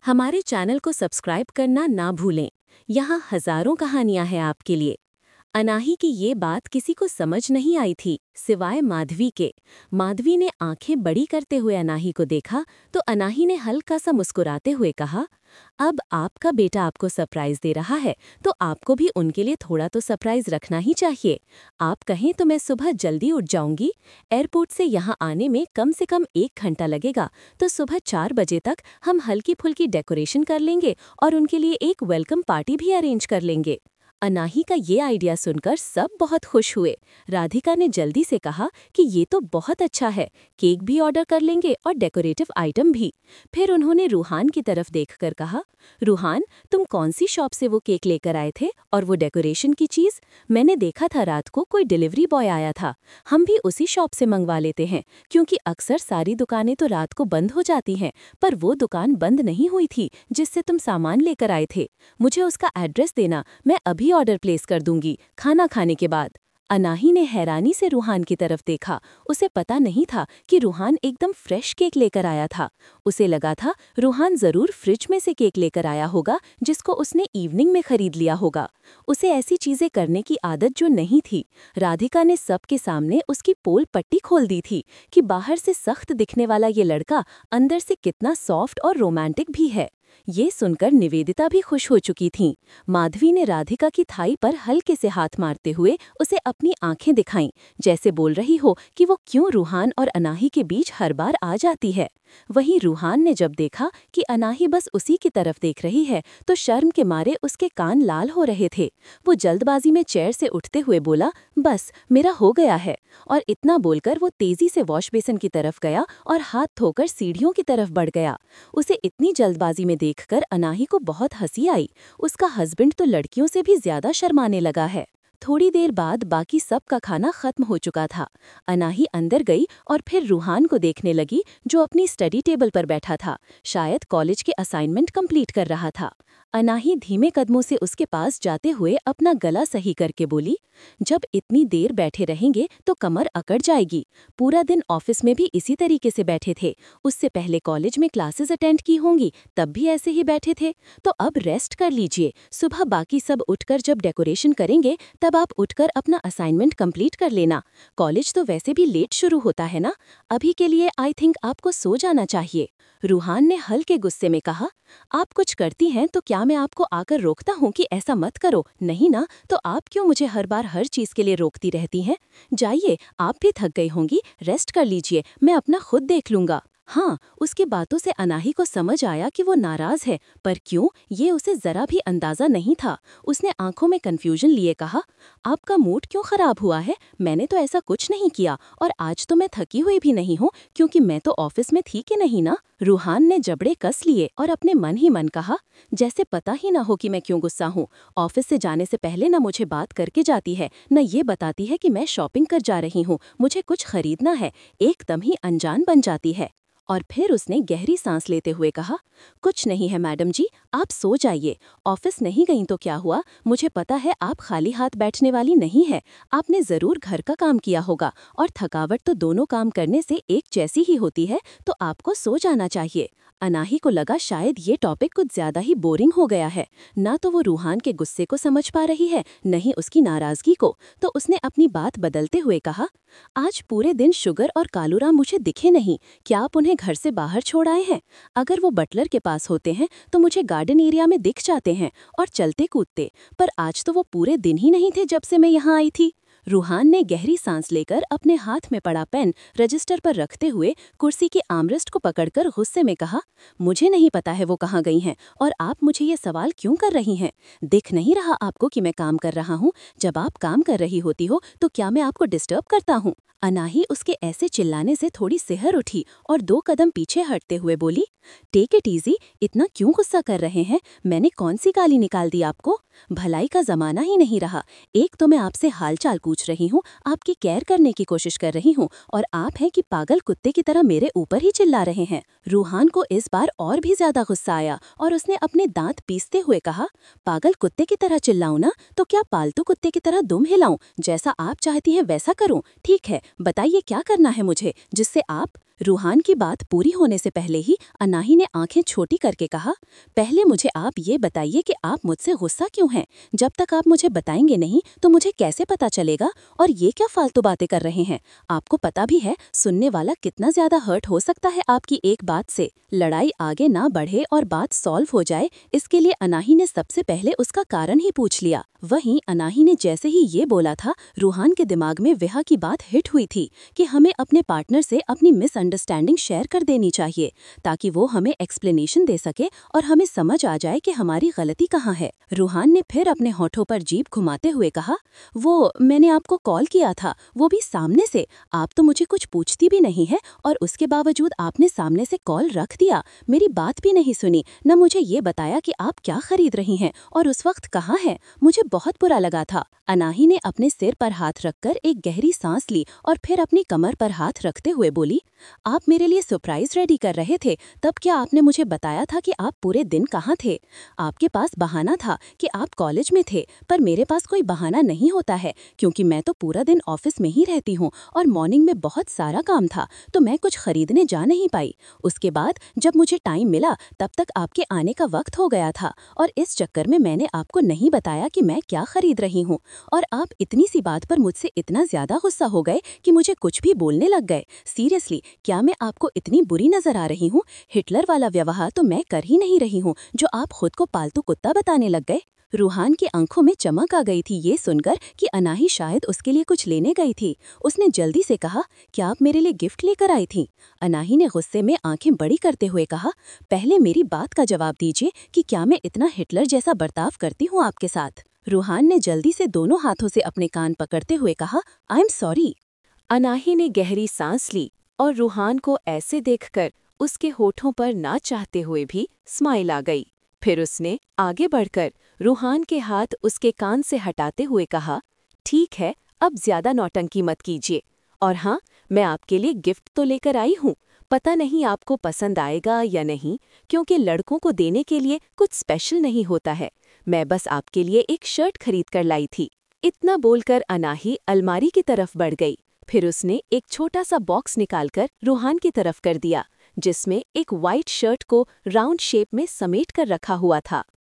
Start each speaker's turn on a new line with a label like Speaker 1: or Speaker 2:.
Speaker 1: हमारे चैनल को सब्सक्राइब करना ना भूलें। यहाँ हजारों कहानियां हैं आपके लिए। अनाही की ये बात किसी को समझ नहीं आई थी सिवाय माधवी के। माधवी ने आंखें बड़ी करते हुए अनाही को देखा तो अनाही ने हल्का सा मुस्कुराते हुए कहा, अब आपका बेटा आपको सरप्राइज दे रहा है तो आपको भी उनके लिए थोड़ा तो सरप्राइज रखना ही चाहिए। आप कहें तो मैं सुबह जल्दी उठ जाऊंगी। एयरपोर्ट से यहाँ आने में कम से कम 1 घंटा लगेगा, तो सुबह 4 बजे तक हम हल्की फुल्की डेकोरेशन कर लेंगे और उनके लिए एक वेलकम पार्टी भी अरेंज कर लेंगे। अनाही का ये आइडिया सुनकर सब बहुत खुश हुए। राधिका ने जल्दी से कहा कि ये तो बहुत अच्छा है, केक भी ऑर्डर कर लेंगे और डेकोरेटिव आइटम भी। फिर उन्होंने रूहान की तरफ देखकर कहा, रूहान, तुम कौन सी शॉप से वो केक लेकर आए थे और वो डेकोरेशन की चीज़? मैंने देखा था रात को कोई डिलीवरी बॉय आया था। हम भी उसी शॉप से मंगवा लेते हैं, क्योंकि अक्सर सारी दुकानें तो रात को बंद हो जाती हैं, पर वो दुकान बंद नहीं हुई थी जिससे तुम सामान लेकर आए थे। मुझे उसका एड्रेस देना, मैं अभी ऑर्डर प्लेस कर दूंगी खाना खाने के बाद। अनाही ने हैरानी से रूहान की तरफ देखा। उसे पता नहीं था कि रूहान एकदम फ्रेश केक लेकर आया था। उसे लगा था रूहान जरूर फ्रिज में से केक लेकर आया होगा जिसको उसने इवनिंग में खरीद लिया होगा। उसे ऐसी चीजें करने की आदत जो नहीं थी। राधिका ने सबके सामने उसकी पोल पट्टी खोल दी थी कि बाहर से सख्त दिखने वाला ये लड़का अंदर से कितना सॉफ्ट और रोमांटिक भी है। ये सुनकर निवेदिता भी खुश हो चुकी थीं। माधवी ने राधिका की थाई पर हल्के से हाथ मारते हुए उसे अपनी आंखें दिखाईं, जैसे बोल रही हो कि वो क्यों रूहान और अनाही के बीच हर बार आ जाती है। वहीं रूहान ने जब देखा कि अनाही बस उसी की तरफ देख रही है तो शर्म के मारे उसके कान लाल हो रहे थे। वो जल्दबाजी में चेयर से उठते हुए बोला, बस मेरा हो गया है। और इतना बोलकर वो तेजी से वॉश बेसिन की तरफ गया और हाथ धोकर सीढ़ियों की तरफ बढ़ गया। उसे इतनी जल्दबाजी में देखकर अनाही को बहुत हंसी आई। उसका हस्बैंड तो लड़कियों से भी ज्यादा शर्माने लगा है। थोड़ी देर बाद बाकी सब का खाना खत्म हो चुका था। अनाही अंदर गई और फिर रूहान को देखने लगी, जो अपनी स्टडी टेबल पर बैठा था, शायद कॉलेज के असाइनमेंट कंप्लीट कर रहा था। अनाही धीमे कदमों से उसके पास जाते हुए अपना गला सही करके बोली, जब इतनी देर बैठे रहेंगे तो कमर अकड़ जाएगी। पूरा दिन ऑफिस में भी इसी तरीके से बैठे थे। उससे पहले कॉलेज में क्लासेस अटेंड की होंगी, तब भी ऐसे ही बैठे थे। तो अब रेस्ट कर लीजिए। सुबह बाकी सब उठकर जब डेकोरेशन करेंगे तब आप उठकर अपना असाइनमेंट कंप्लीट कर लेना। कॉलेज तो वैसे भी लेट शुरू होता है ना। अभी के लिए आई थिंक आपको सो जाना चाहिए। रूहान ने हल्के गुस्से में कहा, आप कुछ करती हैं तो क्या मैं आपको आकर रोकता हूँ कि ऐसा मत करो? नहीं ना, तो आप क्यों मुझे हर बार हर चीज के लिए रोकती रहती हैं? जाइए, आप भी थक गई होंगी, रेस्ट कर लीजिए, मैं अपना खुद देख लूंगा। हाँ, उसकी बातों से अनाही को समझ आया कि वो नाराज है, पर क्यों, ये उसे जरा भी अंदाजा नहीं था। उसने आंखों में कंफ्यूजन लिए कहा, आपका मूड क्यों खराब हुआ है? मैंने तो ऐसा कुछ नहीं किया, और आज तो मैं थकी हुई भी नहीं हूँ, क्योंकि मैं तो ऑफिस में थी कि नहीं ना। रूहान ने जबड़े कस लिए और अपने मन ही मन कहा, जैसे पता ही ना हो कि मैं क्यों गुस्सा हूँ। ऑफिस से जाने से पहले न मुझे बात करके जाती है, न ये बताती है कि मैं शॉपिंग कर जा रही हूँ, मुझे कुछ खरीदना है, एकदम ही अनजान बन जाती है। और फिर उसने गहरी सांस लेते हुए कहा, कुछ नहीं है मैडम जी, आप सो जाइए। ऑफिस नहीं गई तो क्या हुआ, मुझे पता है आप खाली हाथ बैठने वाली नहीं है। आपने जरूर घर का काम किया होगा, और थकावट तो दोनों काम करने से एक जैसी ही होती है, तो आपको सो जाना चाहिए। अनाही को लगा शायद ये टॉपिक कुछ ज्यादा ही बोरिंग हो गया है। ना तो वो रूहान के गुस्से को समझ पा रही है, न ही उसकी नाराजगी को। तो उसने अपनी बात बदलते हुए कहा, आज पूरे दिन शुगर और कालूराम मुझे दिखे नहीं। क्या आप उन्हें घर से बाहर छोड़ आए हैं? अगर वो बटलर के पास होते हैं तो मुझे गार्डन एरिया में दिख जाते हैं और चलते कूदते, पर आज तो वो पूरे दिन ही नहीं थे जब से मैं यहाँ आई थी। रूहान ने गहरी सांस लेकर अपने हाथ में पड़ा पेन रजिस्टर पर रखते हुए कुर्सी के आर्मरेस्ट को पकड़कर गुस्से में कहा, मुझे नहीं पता है वो कहाँ गई हैं, और आप मुझे ये सवाल क्यों कर रही हैं? दिख नहीं रहा आपको कि मैं काम कर रहा हूँ? जब आप काम कर रही होती हो तो क्या मैं आपको डिस्टर्ब करता हूँ? अनाही उसके ऐसे चिल्लाने से थोड़ी सिहर उठी और 2 कदम पीछे हटते हुए बोली, टेक इट इजी, इतना क्यों गुस्सा कर रहे हैं? मैंने कौन सी गाली निकाल दी आपको? भलाई का जमाना ही नहीं रहा। एक तो मैं आपसे हालचाल पूछ रही हूँ, आपकी केयर करने की कोशिश कर रही हूँ, और आप हैं कि पागल कुत्ते की तरह मेरे ऊपर ही चिल्ला रहे हैं। रूहान को इस बार और भी ज्यादा गुस्सा आया और उसने अपने दांत पीसते हुए कहा, पागल कुत्ते की तरह चिल्लाऊं ना, तो क्या पालतू कुत्ते की तरह दुम हिलाऊं? जैसा आप चाहती हैं वैसा करूं? ठीक है, बताइए क्या करना है मुझे, जिससे आप रूहान की बात पूरी होने से पहले ही अनाही ने आंखें छोटी करके कहा, पहले मुझे आप ये बताइए कि आप मुझसे गुस्सा क्यों हैं? जब तक आप मुझे बताएंगे नहीं तो मुझे कैसे पता चलेगा? और ये क्या फालतू बातें कर रहे हैं? आपको पता भी है सुनने वाला कितना ज्यादा हर्ट हो सकता है आपकी एक बात से। लड़ाई आगे ना बढ़े और बात सॉल्व हो जाए, इसके लिए अनाही ने सबसे पहले उसका कारण ही पूछ लिया। वहीं अनाही ने जैसे ही ये बोला था, रूहान के दिमाग में विहा की बात हिट हुई थी कि हमें अपने पार्टनर से अपनी मिसअंडरस्टैंडिंग शेयर कर देनी चाहिए, ताकि वो हमें एक्सप्लेनेशन दे सके और हमें समझ आ जाए कि हमारी गलती कहाँ है। रूहान ने फिर अपने होठों पर जीभ घुमाते हुए कहा, वो मैंने आपको कॉल किया था, वो भी सामने से। आप तो मुझे कुछ पूछती भी नहीं है और उसके बावजूद आपने सामने से कॉल रख दिया, मेरी बात भी नहीं सुनी, न मुझे ये बताया कि आप क्या खरीद रही हैं और उस वक्त कहाँ हैं। मुझे बहुत बुरा लगा था। अनाही ने अपने सिर पर हाथ रखकर एक गहरी सांस ली और फिर अपनी कमर पर हाथ रखते हुए बोली, आप मेरे लिए सरप्राइज रेडी कर रहे थे, तब क्या आपने मुझे बताया था कि आप पूरे दिन कहाँ थे? आपके पास बहाना था कि आप कॉलेज में थे, पर मेरे पास कोई बहाना नहीं होता है, क्योंकि मैं तो पूरा दिन ऑफिस में ही रहती हूँ और मॉर्निंग में बहुत सारा काम था, तो मैं कुछ खरीदने जा नहीं पाई। उसके बाद जब मुझे टाइम मिला तब तक आपके आने का वक्त हो गया था और इस चक्कर में मैंने आपको नहीं बताया कि मैं क्या खरीद रही हूँ, और आप इतनी सी बात पर मुझसे इतना ज्यादा गुस्सा हो गए कि मुझे कुछ भी बोलने लग गए। सीरियसली, क्या मैं आपको इतनी बुरी नजर आ रही हूँ? हिटलर वाला व्यवहार तो मैं कर ही नहीं रही हूँ जो आप खुद को पालतू कुत्ता बताने लग गए। रूहान की आंखों में चमक आ गई थी ये सुनकर कि अनाही शायद उसके लिए कुछ लेने गई थी। उसने जल्दी से कहा, क्या आप मेरे लिए गिफ्ट लेकर आई थी? अनाही ने गुस्से में आंखें बड़ी करते हुए कहा, पहले मेरी बात का जवाब दीजिए कि क्या मैं इतना हिटलर जैसा बर्ताव करती हूँ आपके साथ? रूहान ने जल्दी से दोनों हाथों से अपने कान पकड़ते हुए कहा, आई एम सॉरी। अनाही ने गहरी सांस ली और रूहान को ऐसे देखकर उसके होठों पर ना चाहते हुए भी स्माइल आ गई। फिर उसने आगे बढ़कर रूहान के हाथ उसके कान से हटाते हुए कहा, ठीक है, अब ज्यादा नौटंकी मत कीजिए। और हाँ, मैं आपके लिए गिफ्ट तो लेकर आई हूँ। पता नहीं आपको पसंद आएगा या नहीं, क्योंकि लड़कों को देने के लिए कुछ स्पेशल नहीं होता है। मैं बस आपके लिए एक शर्ट खरीद कर लाई थी। इतना बोलकर अनाही अलमारी की तरफ बढ़ गई। फिर उसने एक छोटा सा बॉक्स निकालकर रूहान की तरफ कर दिया, जिसमें एक वाइट शर्ट को राउंड शेप में समेट कर रखा हुआ था।